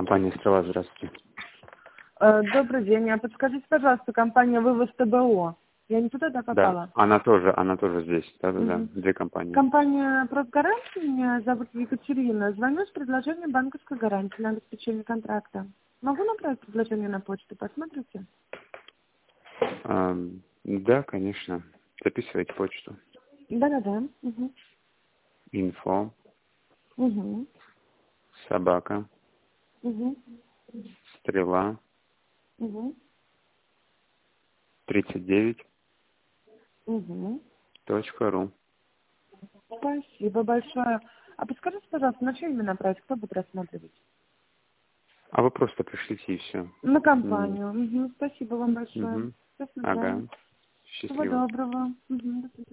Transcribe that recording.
Компания «Стрела», здравствуйте. Добрый день. А подскажите, пожалуйста, компания «Вывоз ТБО». Я не туда попала? Да, она тоже здесь. Да, Угу. две компании. Компания «Продгарант», меня зовут Екатерина. Звоню с предложением банковской гарантии на обеспечение контракта. Могу направить предложение на почту? Посмотрите. Да, конечно. Записывайте почту. Да-да-да. Угу. Info, Угу. собака, Угу. стрела, Угу. 39.ru. Спасибо большое. А подскажите, пожалуйста, на что именно направить? Кто будет рассматривать? А вы просто пришлите и все. На компанию. Угу. Спасибо вам большое. Угу. До Ага. свидания. Всего Счастливо. доброго. Угу. До свидания.